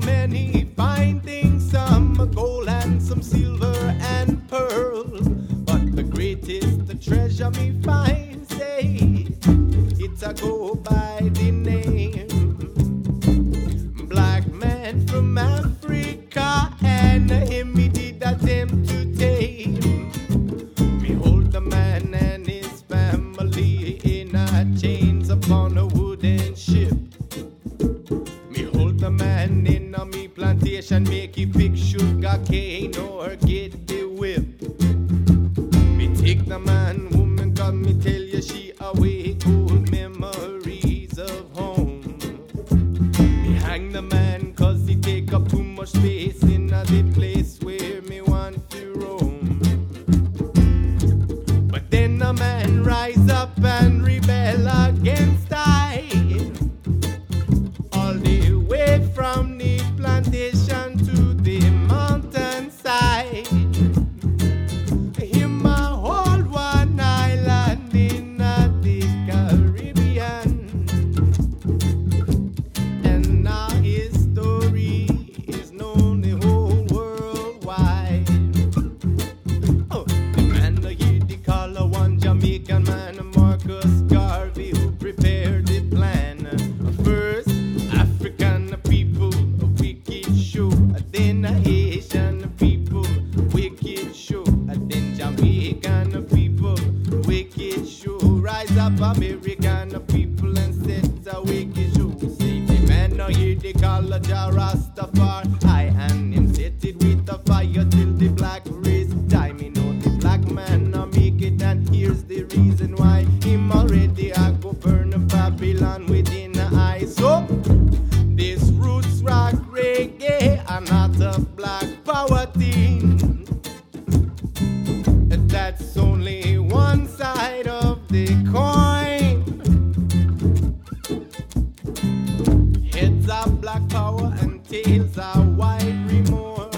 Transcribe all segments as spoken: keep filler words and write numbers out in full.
many fine things, some gold and some silver and pearl. But the greatest the treasure me find, say, it's a go by the name Black Man from Africa, and him me did attempt to tame. Behold the man and his family in a chains upon a wooden ship. Behold the man in a me plantation, make he pick sugar cane or get the whip. Me take the man, woman, cause me tell you she awake old memories of home. Me hang the man cause he take up too much space in a the place where me want to roam. But then the man rise up and rebel against I, all the way from the plantation to the mountainside. Him a hold one island in a the Caribbean, and now his story is known the whole world wide. Oh, the man that you the color one Jamaican man, Marcus Garvey, who prepared the plan. First, African people, a wicked show, then Asian people, wicked show, then Jamaican people, wicked show. Rise up, American people, and set a wicked show. Say the man now hear the color Jah Rastafari, and him set it with the fire till the black race die. Me know the black man now make it, and here's the reason why. Him already I go burn Babylon within the eye. So this roots rock reggae are not a black power thing. That's only one side of the coin. Heads are black power and tails are white remorse.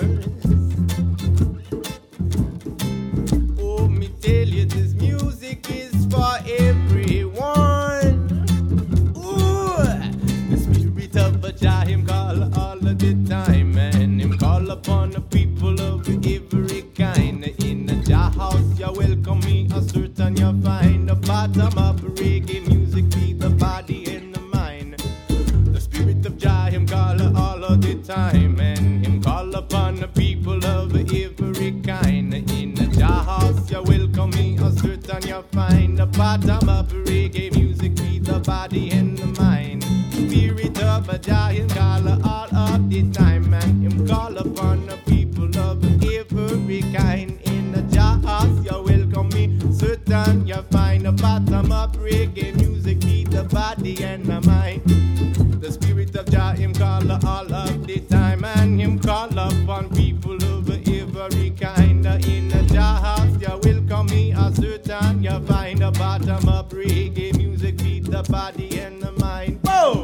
Oh, me tell you, this music is for everyone. Ooh, the spirit of a Jah him call all of the time, and him call upon the people of every kind. In a Jah house, you welcome me, a certain you find the bottom of reggae music, be the body and the mind. The spirit of Jah him call all of the time, and him call upon the people of every kind. In a Jah house, you welcome me, a certain you find the bottom of reggae music, be the body and the mind. Spirit of a Jah him call all of the time, and him call upon the people of every kind. In a Jah house, you welcome me, certain you find the bottom of reggae music, be the body and the mind. The spirit of Jah him call all of the time, and him call upon people of every kind. In a Jah house, you welcome me, a certain you find the bottom of reggae music, be the body and the mind. Oh!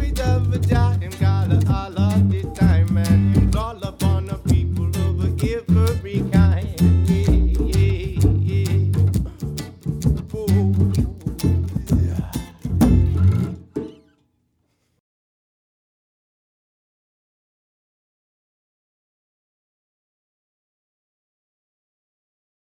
All of the time, and him call upon the people over here.